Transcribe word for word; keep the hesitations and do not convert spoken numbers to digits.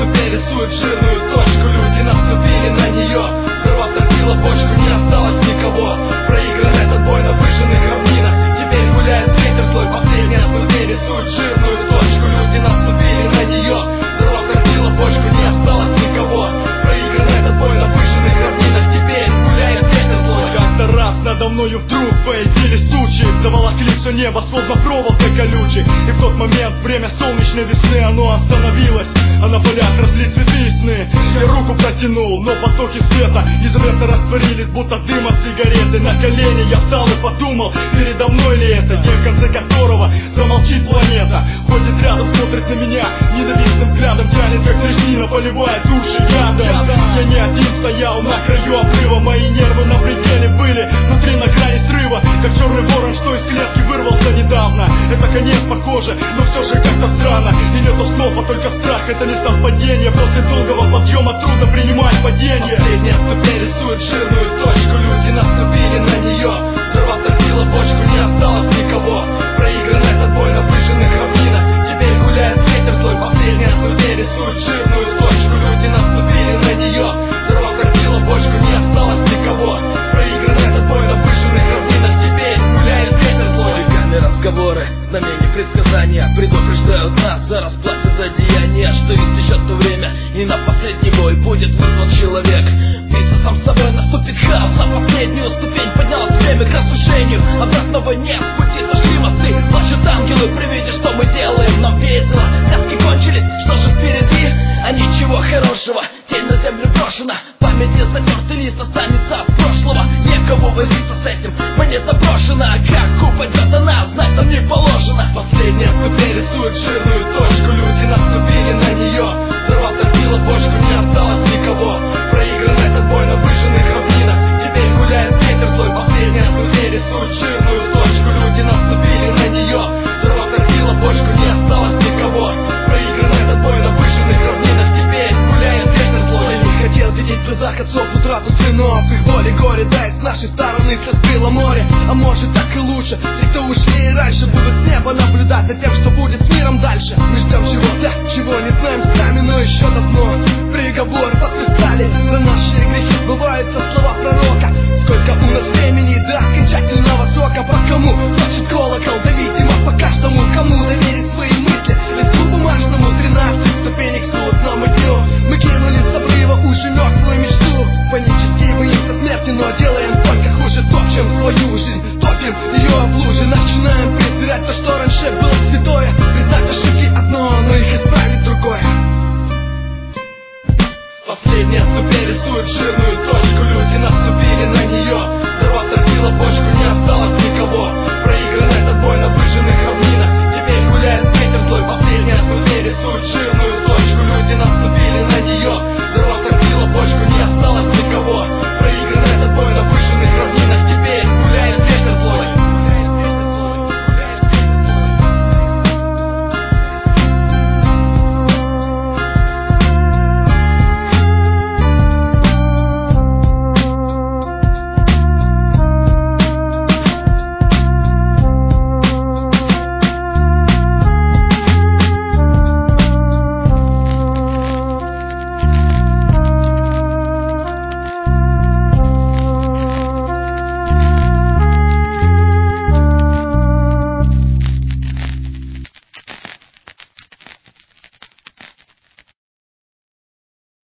ступень рисует жирную точку. Люди наступили на нее, взорвав тортила бочку, не осталось никого. Проигран этот бой на выжженных равнинах. Теперь гуляет ветер слой, последняя ступень рисует жирную точку. Люди наступили на нее, взорвав тортила бочку, не осталось никого. Проигран этот бой на выжженных равнинах. Теперь гуляет ветер слой. Как-то раз надо мною вдруг появились тучи, заволокли все небо, словно проволокой колючей. И в тот момент время солнечной весны оно остановилось, а на полях росли цветы и сны. Я руку протянул, но потоки света незаметно растворились, будто дым от сигареты. На колени я встал и подумал, передо мной ли это день, в конце которого замолчит планета. Ходит рядом, смотрит на меня ненавистным взглядом, тянет как трясина, поливает души ядом. Я не один стоял на краю обрыва, мои нервы на пределе были, внутри на грани срыва, как черный ворон, что из клетки вырвался недавно. Это конец, похоже, но все же как-то странно. И нету слов, а только страх, это не совпадение. После долгого подъема трудно принимать падение. Последняя ступень рисует жирную точку. Люди наступили на нее, взорвав тортила бочку, не осталось никого. Проигран этот бой на выжженных равнинах. Теперь гуляет ветер слой. Последняя ступень рисует жирную точку. Люди наступили на нее, взорвав тортила бочку, не осталось никого. Проигран этот бой на выжженных равнинах. Теперь гуляет ветер слой. Веками разговоры, знамения, предсказания предупреждают нас за расплате за деяния, что истечет то время, и на последний бой будет вызван человек. Биться сам с собой, наступит хаос, на последнюю ступень поднялось время к разрушению. Обратного нет, в пути сошли мосты, плачут ангелы при виде, что мы делаем. Нам весело, сказки кончились, что же впереди? А ничего хорошего, тень на землю брошена, в памяти затертый лист останется от прошлого. Некого возиться с этим, монета брошена, как упадет она, знать нам не положено. Последняя ступень рисует жирную точку. Люди наступили на нее, взорвав тортила бочку, не осталось никого. Проигран этот бой на выжженных равнинах. Теперь гуляет ветер слой. Последняя ступень рисует жирную точку. Люди наступили на нее, взорвав тортила бочку, не осталось никого. Проигран этот бой на выжженных равнинах. Теперь гуляет ветер слой. Я не хотел видеть в глазах отцов утрату сынов. Их боли горе, да и с нашей стороны соспрело море. А может так и лучше, те, кто ушли и раньше, будут с неба наблюдать за тем, что будет с миром дальше. Мы ждем чего-то, чего не знаем сами, но еще давно приговор подписали. За наши грехи сбываются слова пророка. Сколько у нас времени до окончательного срока? По кому плачет колокол? Да видимо по каждому, кому доверить свои мысли листу бумажному. Тринадцать ступенек судному дню. Мы кинули с обрыва уже мертвую мечту. Панически боимся смерти, но делаем только хуже. Топчем свою жизнь, топим ее в луже. Начинаем презирать то, что раньше было святое. Признать ошибки одно, но их исправить другое. Последняя ступень рисует жирную точку. Люди наступили на нее,